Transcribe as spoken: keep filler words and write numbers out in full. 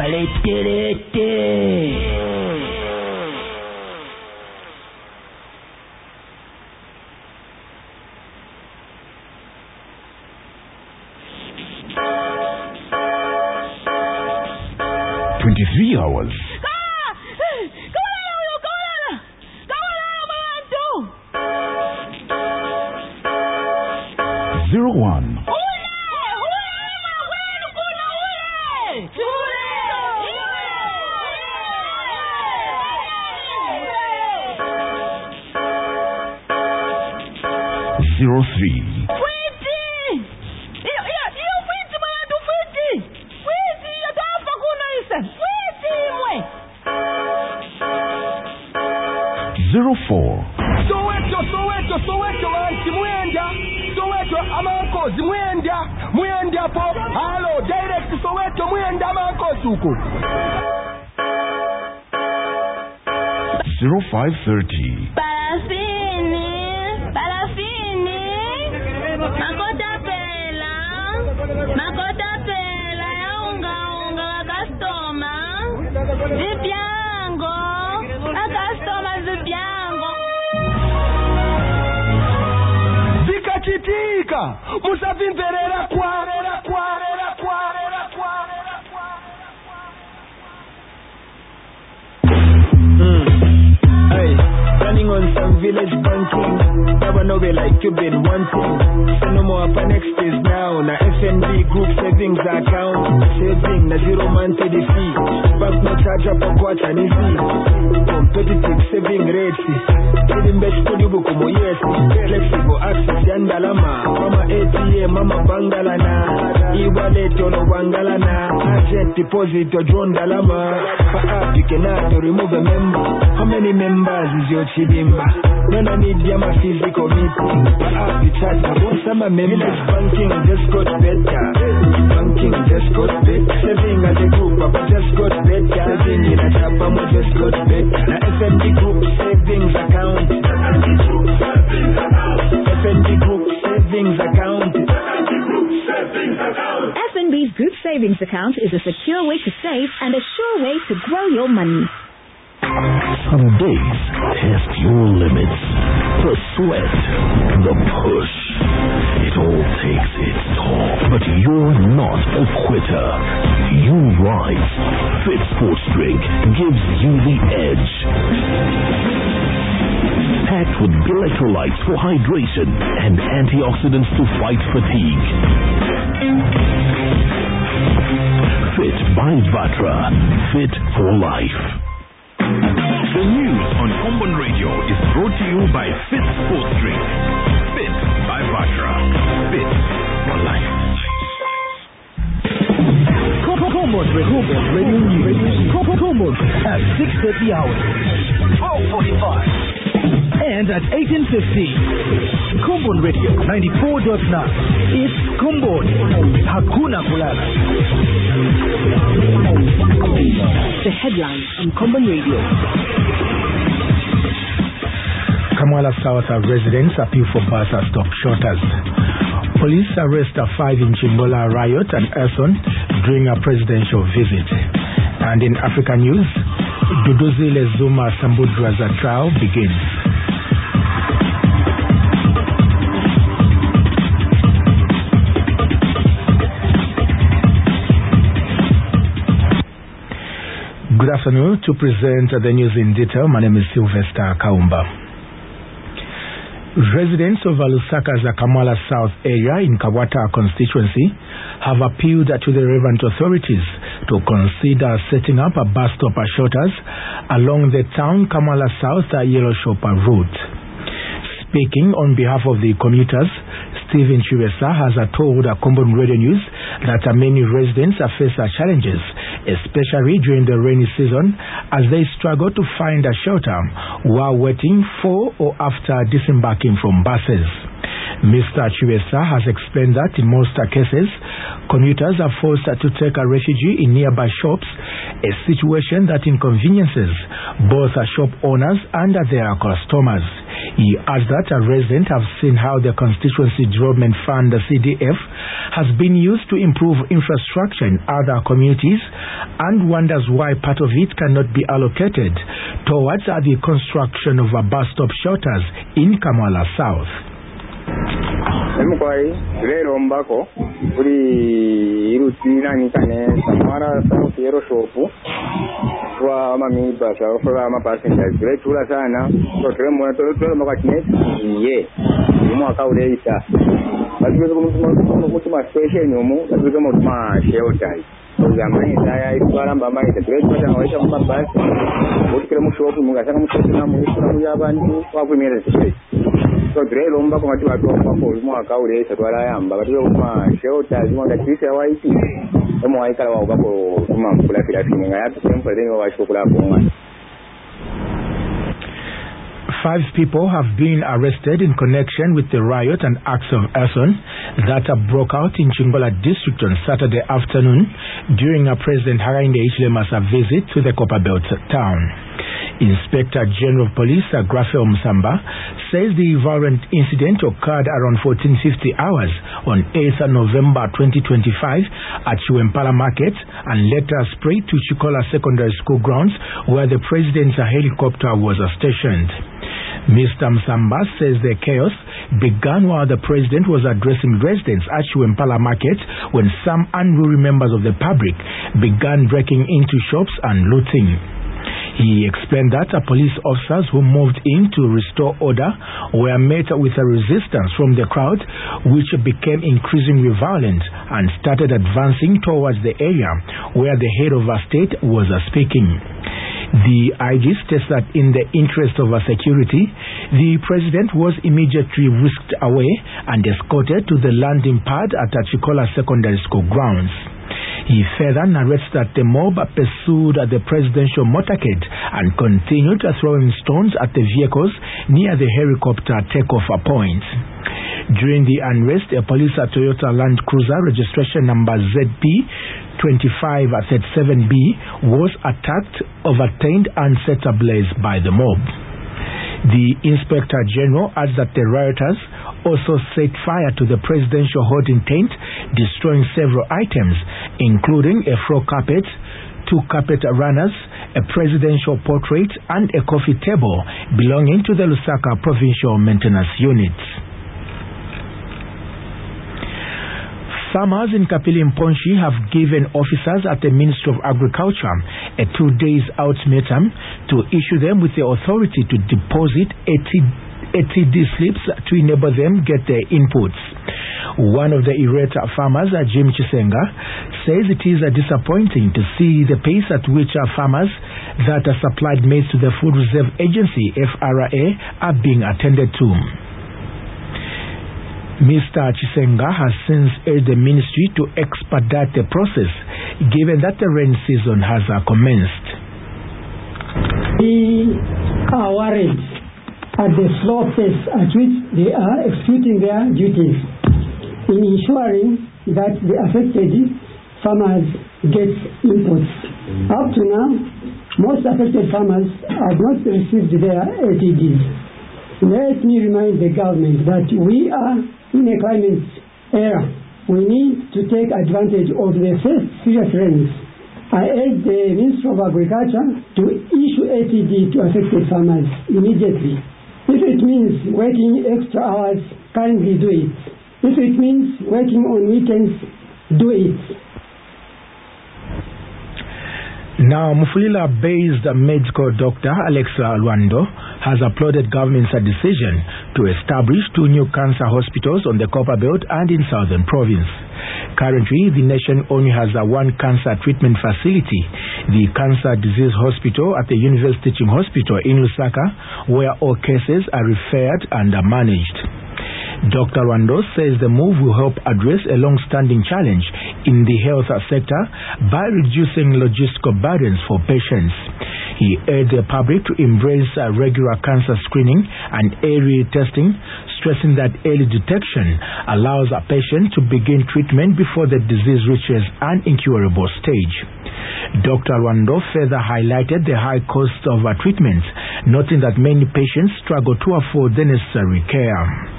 twenty-three hours. Zero one. Zero three. Zero four. Soweto, Soweto, Soweto, anti Mwenda. Soweto, amanko, Mwenda. Mwenda po. Hello, direct Soweto, Mwenda, amanko, suku. Zero five thirty. Parafini, parafini. Makota pela, makota pela ya unga unga wa customer. Zipiango, a customer zipiango. Zikachitika, musavimverera kwarera kwarera kwarera kwarera kwarera. Hey, running on some village banking. Never know me like you been wanting. So no more for next is now. Na F N B group savings account. Saving na zero month to the fee. Bank no charge up for quarter ni fee. Competitive saving rates. Feeling best to you buku mo yes. Flexible access yandalama. Mama A T M, mama bangalana. E-wallet ono bangalana. Agent deposit or drone dalama. For app you cannot remove a member. How many members is your chidimba? No, no need them a physical meeting. For app you chat about some members. Banking just got better. Banking just got better. Saving as a group, Papa just got better. Saving in a Japamo just got better. Na F N B group savings account. F N B group savings account. F N B's group savings account is a secure way to save and a sure way to grow your money. Some days test your limits. The sweat, the push. It all takes its toll. But you're not a quitter. You rise. Fit Sports Drink gives you the edge. Packed with electrolytes for hydration and antioxidants to fight fatigue. Fit by Vatra. Fit for life. The news on Common Radio is brought to you by Fit Sports Drink. Fit by Vatra. Fit for life. Common Radio News. Common at six thirty hours. twelve forty-five. And at eighteen fifty. Common Radio ninety-four point nine. It's Common. Hakuna Kulala. The headlines on Common Radio. Kamala South residents appeal for bus stop shooters. Police arrest a five in Chimbola riot and arson during a presidential visit. And in Africa news, Duduzile Zuma Sambudra's trial begins. Good afternoon. To present the news in detail, my name is Sylvester Kaumba. Residents of Lusaka's Kamala South area in Kawata constituency have appealed to the relevant authorities to consider setting up a bus stop shelters along the town Kamala South Yellow Shopper route. Speaking on behalf of the commuters, Stephen Chiwesa has told Common Radio News that many residents face challenges, especially during the rainy season, as they struggle to find a shelter while waiting for or after disembarking from buses. Mister Chiwesa has explained that in most cases, commuters are forced to take a refuge in nearby shops, a situation that inconveniences both shop owners and their customers. He adds that a resident have seen how the Constituency Development Fund, the C D F, has been used to improve infrastructure in other communities and wonders why part of it cannot be allocated towards the construction of a bus stop shelters in Kamwala South. Emukwai lero mbako kuri irutina nikane Samara South Yero shopu kwa mami basa kwa ma passengers letula sana so tremo to to makatine ye mwaka uleita basi kuma kuma station yomu basi kuma ma shelters zamani saya itwara mbama ite letula waisha kuma basi ukikira mu shopu mungasanga mu shopu na mu mu yabantu wakwimira sisi so drelo mbako mati watu wako mwaka uleita twala yamba basi kuma shelters mwanga tisi waiti emo aikala wa ubako kuma kula kila simu ngaya tempo deni wa shukula kwa. Five people have been arrested in connection with the riot and acts of arson that broke out in Chingola district on Saturday afternoon during a President Hakainde Hichilema's visit to the Copperbelt town. Inspector General of Police Graphel Msamba says the violent incident occurred around fourteen fifty hours on eighth of November twenty twenty-five at Chiwempala Market and later spread to Chikola Secondary School grounds where the President's helicopter was stationed. Mister Msamba says the chaos began while the President was addressing residents at Chiwempala Market when some unruly members of the public began breaking into shops and looting. He explained that uh, police officers who moved in to restore order were met with a resistance from the crowd, which became increasingly violent and started advancing towards the area where the head of a state was uh, speaking. The I G states that in the interest of uh, security, the President was immediately whisked away and escorted to the landing pad at Chikola Secondary School grounds. He further narrates that the mob pursued the presidential motorcade and continued throwing stones at the vehicles near the helicopter takeoff point. During the unrest, a police Toyota Land Cruiser registration number Z P twenty-five thirty-seven B was attacked, overturned and set ablaze by the mob. The Inspector General adds that the rioters also set fire to the presidential holding tent, destroying several items, including a floor carpet, two carpet runners, a presidential portrait, and a coffee table belonging to the Lusaka Provincial Maintenance Unit. Farmers in Kapili Mponshi have given officers at the Ministry of Agriculture a two days ultimatum to issue them with the authority to deposit eighty A T D slips to enable them get their inputs. One of the irate farmers, Jim Chisenga, says it is uh, disappointing to see the pace at which our farmers that are supplied maize to the Food Reserve Agency, F R A, are being attended to. Mister Chisenga has since urged the ministry to expedite the process, given that the rain season has uh, commenced. We are worried at the slow pace at which they are executing their duties in ensuring that the affected farmers get inputs. Up to now, most affected farmers have not received their A T Ds. Let me remind the government that we are in a climate era. We need to take advantage of the first serious rains. I urge the Minister of Agriculture to issue A T D to affected farmers immediately. If it means working extra hours, kindly do it. If it means working on weekends, do it. Now, Mufulira-based medical doctor Alexa Lwando has applauded government's decision to establish two new cancer hospitals on the Copperbelt and in Southern Province. Currently, the nation only has a one cancer treatment facility, the Cancer Disease Hospital at the University Teaching Hospital in Lusaka, where all cases are referred and are managed. Doctor Lwando says the move will help address a long-standing challenge in the health sector by reducing logistical burdens for patients. He urged the public to embrace uh, regular cancer screening and early testing, stressing that early detection allows a patient to begin treatment before the disease reaches an incurable stage. Doctor Wando further highlighted the high cost of uh, treatments, noting that many patients struggle to afford the necessary care.